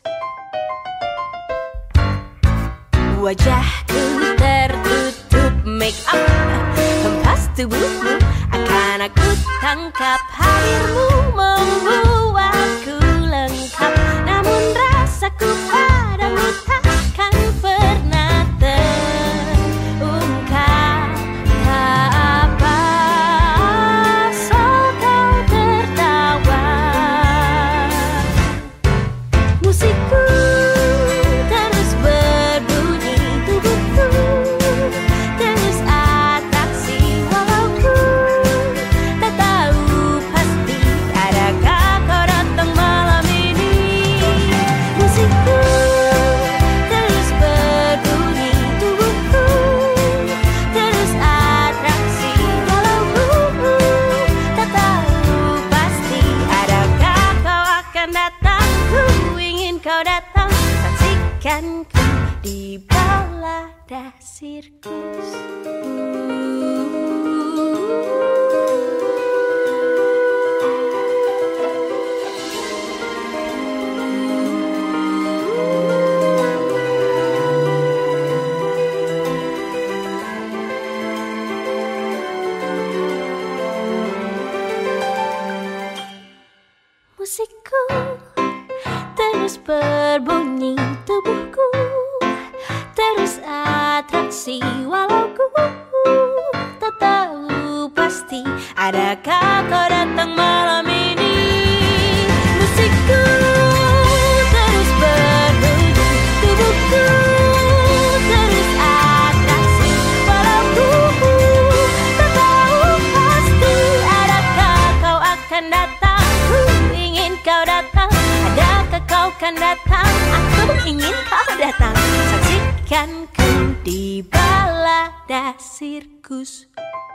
Wajahku tertutup make up, hempas tubuhmu akan aku tangkap. Hadirmu membuatku lengkap, namun rasaku padamu takkan pernah terungkap. Tak apa asal kau tertawa. Musikku terus berbunyi, tubuhku terus atraksi, walau ku tak tahu pasti adakah kau datang malam ini. Musikku terus berbunyi, tubuhku terus atraksi, walau ku tak tahu pasti adakah kau akan datang. Ku ingin kau datang, saksikan ku di balada sirkus. Musikku terus berbunyi, tubuhku terus atraksi, walau ku tak tahu pasti adakah kau datang malam ini. Musikku terus berbunyi, tubuhku terus atraksi, walau ku tak tahu pasti adakah kau akan datang. Ku ingin kau datang, adakah kau akan datang? Aku ingin kau datang, saksikan ku di balada sirkus.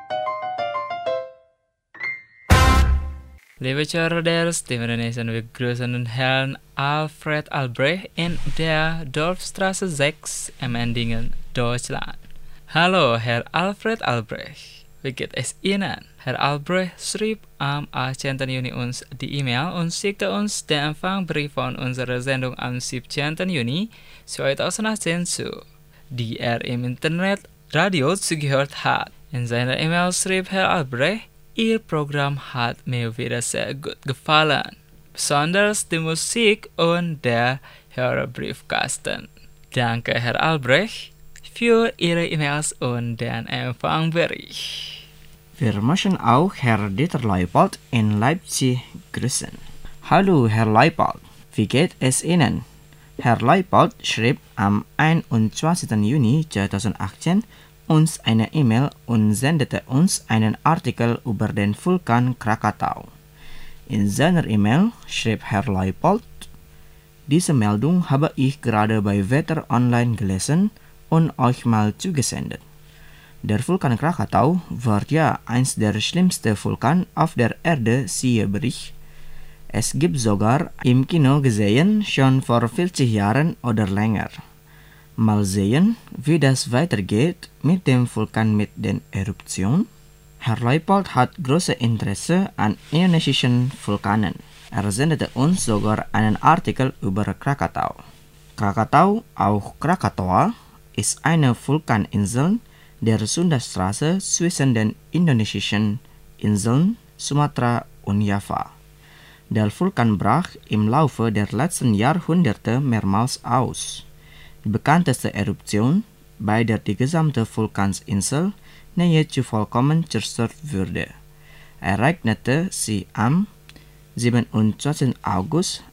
Liebe Zuhörer der Stimme der Nation, wir begrüßen und Herrn Alfred Albrecht in der Dorfstraße sechs, Emmendingen, Deutschland. Hallo, Herr Alfred Albrecht. Wie geht es Ihnen? Herr Albrecht schrieb am achtzehnten Juni uns die E-Mail und schickte uns den Empfangsbrief von unserer Sendung am siebzehnten Juni zweitausendachtzehn zu, die er im Internetradio zugehört hat. In seiner E-Mail schrieb Herr Albrecht: Ihr Programm hat mir wieder sehr gut gefallen, besonders die Musik und der Hörerbriefkasten. Danke, Herr Albrecht, für Ihre E-Mails und den Empfangsbericht. Wir möchten auch Herr Dieter Leipold in Leipzig grüßen. Hallo Herr Leipold, wie geht es Ihnen? Herr Leipold schrieb am einundzwanzigsten Juni zweitausendachtzehn uns eine E-Mail und sendete uns einen Artikel über den Vulkan Krakatau. In seiner E-Mail schrieb Herr Leipold: Diese Meldung habe ich gerade bei Wetter Online gelesen und euch mal zugesendet. Der Vulkan Krakatau war ja eins der schlimmsten Vulkane auf der Erde, siehe Bericht. Es gibt sogar im Kino gesehen, schon vor vierzig Jahren oder länger. Mal sehen, wie das weitergeht mit dem Vulkan mit den Eruptionen. Herr Leipold hat großes Interesse an indonesischen Vulkanen. Er sendete uns sogar einen Artikel über Krakatau. Krakatau, auch Krakatoa, ist eine Vulkaninsel der Sundastraße zwischen den indonesischen Inseln Sumatra und Java. Der Vulkan brach im Laufe der letzten Jahrhunderte mehrmals aus. Die bekannteste Eruption, bei der die gesamte Vulkaninsel nahezu vollkommen zerstört wurde, ereignete sie am siebenundzwanzigsten August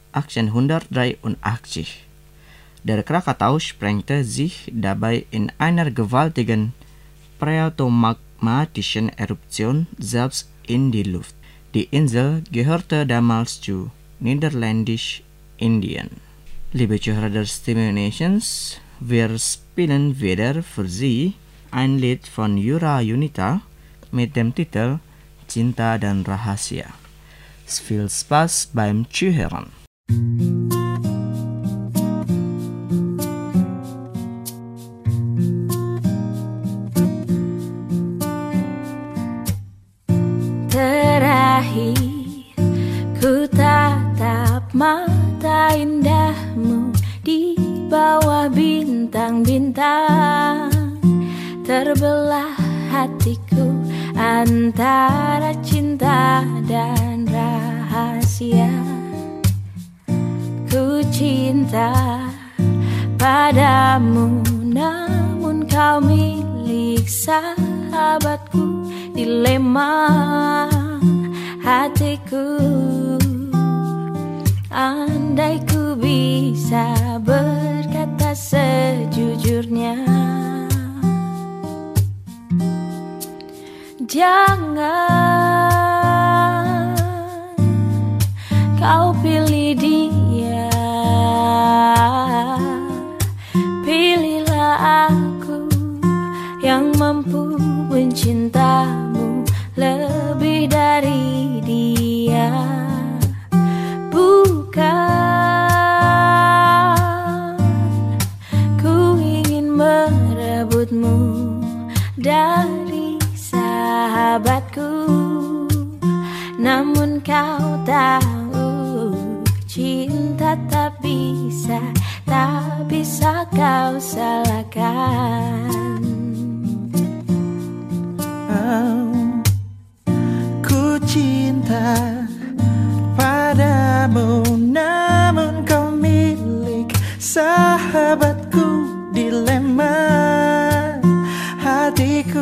achtzehnhundertdreiundachtzig. Der Krakatau sprengte sich dabei in einer gewaltigen phreatomagmatischen Eruption selbst in die Luft. Die Insel gehörte damals zu Niederländisch-Indien. Liebe Zuhörer der Stimme Nations, wir spielen wieder für Sie ein Lied von Yura Yunita mit dem Titel Cinta dan Rahasia. Viel Spaß beim Zuhören. Terakhir ku tatap mata indahmu di bawah bintang-bintang, terbelah hatiku antara cinta dan rahasia. Ku cinta padamu, namun kau milik sahabatku. Dilema hatiku, andai ku bisa berkata sejujurnya. Jangan kau pilih dia, pilihlah aku yang mampu mencintamu lebih dari dia. Bukan ku ingin merebutmu dari sahabatku, namun kau tahu cinta tak bisa, tak bisa kau salahkan. Ku cinta padamu, namun kau milik sahabatku. Dilema hatiku,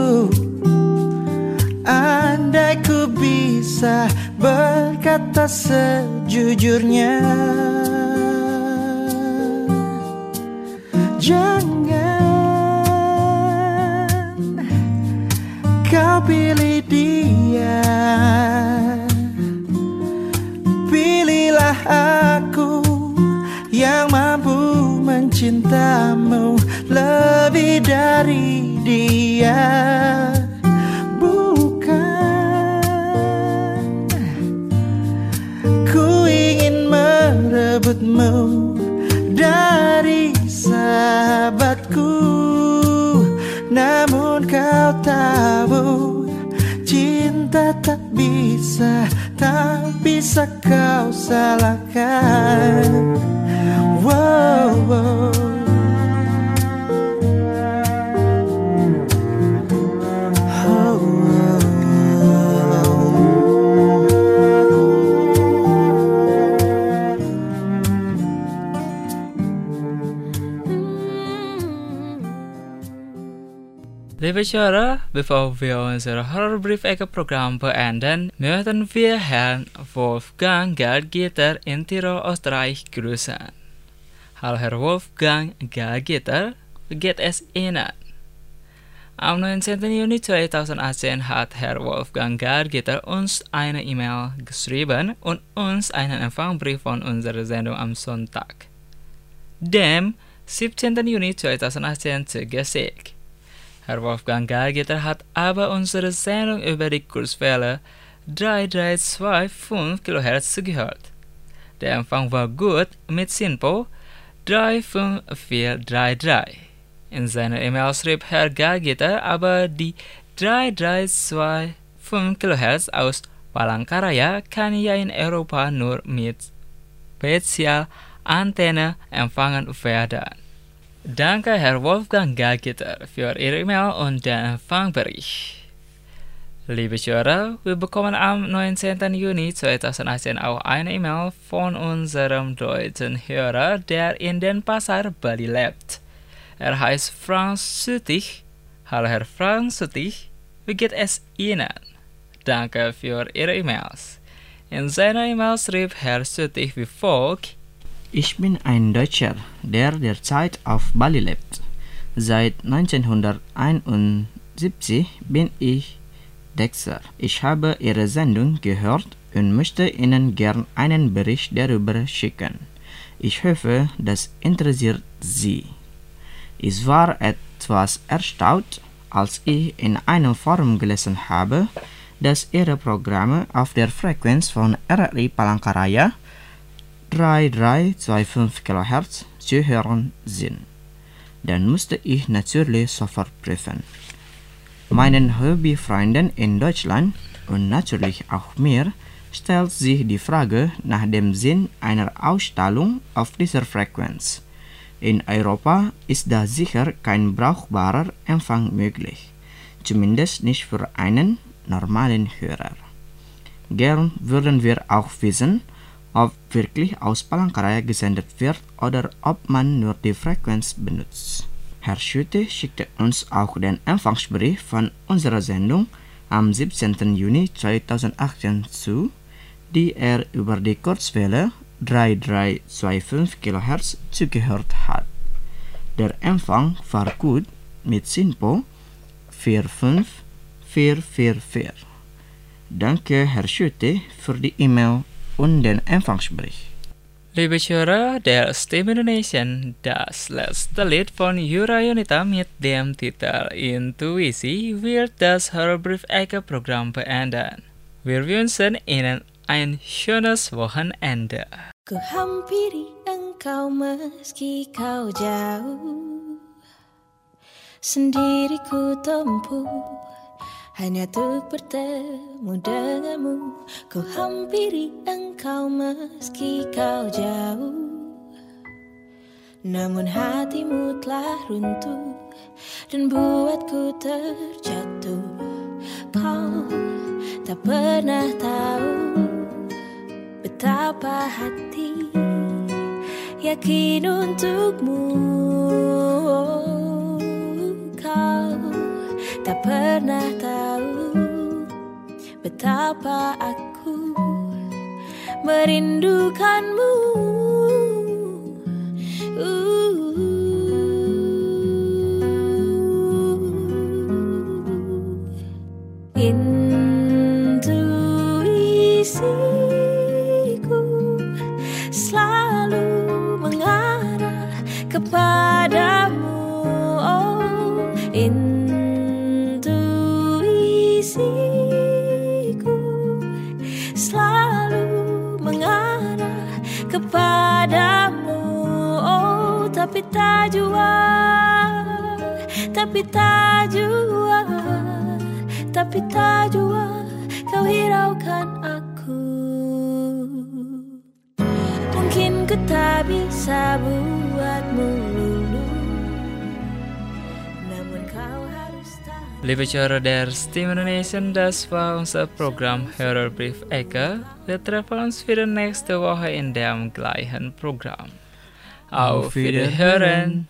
andai ku bisa berkata sejujurnya. Jangan kau pilih dia, pilihlah aku yang mampu mencintamu lebih dari dia. Bukan ku ingin merebutmu dari sahabatku, namun kau tahu cinta tak bisa, tak bisa kau salahkan. Wow, wow. Oh, wow. Liebe Zuhörer, bevor wir unser Horrorbrief-Ecke-Programm beenden, möchten wir Herrn Wolfgang Geldgitter in Tirol, Österreich grüßen. Hallo Herr Wolfgang Geldgitter, wie geht es Ihnen? Am neunzehnten Juni zweitausendachtzehn hat Herr Wolfgang Geldgitter uns eine E-Mail geschrieben und uns einen Empfangsbrief von unserer Sendung am Sonntag, dem siebzehnten Juni zweitausendachtzehn zugeschickt. Herr Wolfgang Geldgitter hat aber unsere Sendung über die Kurzwelle drei drei zwei fünf Kilohertz zugehört. Der Empfang war gut mit SINPO drei fünf vier drei drei. In seiner E-Mail schrieb Herr Geldgitter aber die drei drei zwei fünf Kilohertz aus Palangkaraya kann ja in Europa nur mit Spezialantenne empfangen werden. Danke, Herr Wolfgang Geldgitter, für Ihre E-Mail und den Empfangbericht. Liebe Zuhörer, wir bekommen am neunzehnten Juni zweitausendachtzehn auch eine E-Mail von unserem deutschen Hörer, der in den Pasar Bali lebt. Er heißt Franz Süttich. Hallo Herr Franz Süttich, wie geht es Ihnen? Danke für Ihre E-Mails. In seiner E-Mail schrieb Herr Süttich wie folgt: Ich bin ein Deutscher, der derzeit auf Bali lebt. Seit neunzehnhunderteinundsiebzig bin ich Dexter. Ich habe Ihre Sendung gehört und möchte Ihnen gern einen Bericht darüber schicken. Ich hoffe, das interessiert Sie. Ich war etwas erstaunt, als ich in einem Forum gelesen habe, dass Ihre Programme auf der Frequenz von R R I Palangkaraya drei drei zwei fünf Kilohertz zu hören sind. Dann musste ich natürlich sofort prüfen. Meinen Hobbyfreunden in Deutschland und natürlich auch mir stellt sich die Frage nach dem Sinn einer Ausstrahlung auf dieser Frequenz. In Europa ist da sicher kein brauchbarer Empfang möglich, zumindest nicht für einen normalen Hörer. Gern würden wir auch wissen, ob wirklich aus Palangkaraya gesendet wird oder ob man nur die Frequenz benutzt. Herr Schütte schickte uns auch den Empfangsbericht von unserer Sendung am siebzehnten Juni zweitausendachtzehn zu, die er über die Kurzwelle drei drei zwei fünf Kilohertz zugehört hat. Der Empfang war gut mit SINPO vier fünf vier vier vier. Danke, Herr Schütte, für die E-Mail und den Empfangsbericht. Liebe Hörer der Stimme Indonesien, das letzte Lied von Yura Yunita mit dem Titel Intuisi wird das Hörerbrief-Ecke-Programm beenden. Wir wünschen Ihnen ein schönes Wochenende. Ku hampiri engkau meski kau jauh, sendiri ku tempuh hanya untuk bertemu denganmu. Ku hampiri engkau meski kau jauh, namun hatimu telah runtuh dan buatku terjatuh. Kau tak pernah tahu betapa hati yakin untukmu. Kau tak pernah tahu betapa aku merindukanmu. uh. Intuisiku selalu mengarah kepadamu. Oh, intuisiku selalu mengarah kepadamu. Oh, tapi tak jua, tapi tak jua, tapi tak jua kau hiraukan aku. Mungkin ku tak bisa buatmu lulu, namun kau harus tahu. Liebe Hörer der Stimme Indonesien, das war unser Programm Hörerbrief Ecke. Wir treffen uns wieder nächste Woche in dem gleichen Programm. Auf Wiederhören!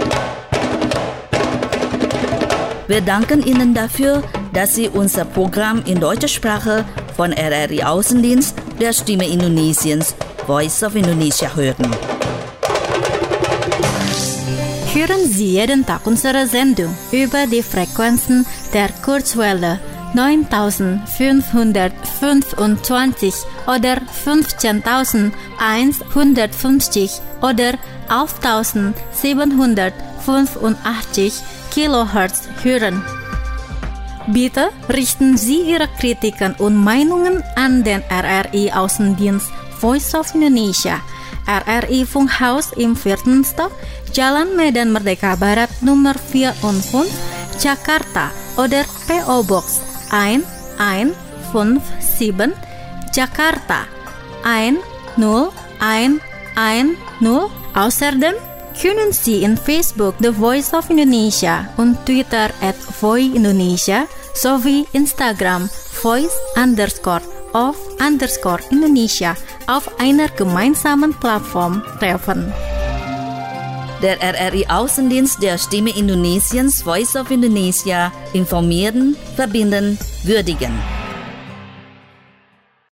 Wir danken Ihnen dafür, dass Sie unser Programm in deutscher Sprache von R R I Außendienst der Stimme Indonesiens Voice of Indonesia hören. Hören Sie jeden Tag unsere Sendung über die Frequenzen der Kurzwelle neuntausendfünfhundertfünfundzwanzig oder fünfzehntausendeinhundertfünfzig oder elftausendsiebenhundertfünfundachtzig Kilohertz hören. Bitte richten Sie Ihre Kritiken und Meinungen an den R R I Außendienst Voice of Indonesia, R R I Funkhaus im vierten Stock, Jalan Medan Merdeka Barat Nummer vierundfünfzig, Jakarta oder P O Box eins eins fünf sieben, Jakarta eins null eins eins null. Außerdem können Sie in Facebook The Voice of Indonesia und Twitter at Voi Indonesia sowie Instagram Voice underscore of underscore Indonesia auf einer gemeinsamen Plattform treffen. Der R R I Außendienst der Stimme Indonesiens Voice of Indonesia informieren, verbinden, würdigen.